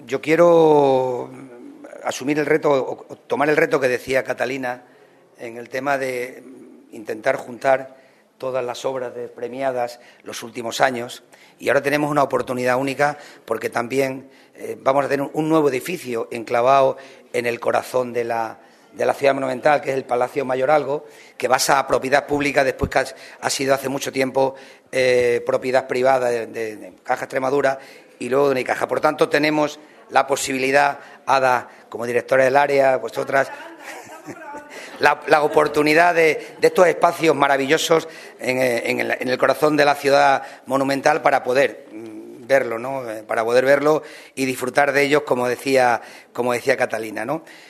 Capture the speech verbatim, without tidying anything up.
yo quiero asumir el reto, o tomar el reto que decía Catalina en el tema de intentar juntar todas las obras de premiadas los últimos años, y ahora tenemos una oportunidad única porque también eh, vamos a tener un nuevo edificio enclavado en el corazón de la, de la ciudad monumental, que es el Palacio Mayoralgo, que pasa a propiedad pública después que ha, ha sido hace mucho tiempo eh, propiedad privada de, de, de Caja Extremadura y luego de Unicaja. Por tanto, tenemos la posibilidad, Ada, como directora del área, vosotras, La, la oportunidad de, de estos espacios maravillosos en, en, el, en el corazón de la ciudad monumental para poder verlo, ¿no? Para poder verlo y disfrutar de ellos, como decía, como decía Catalina, ¿no?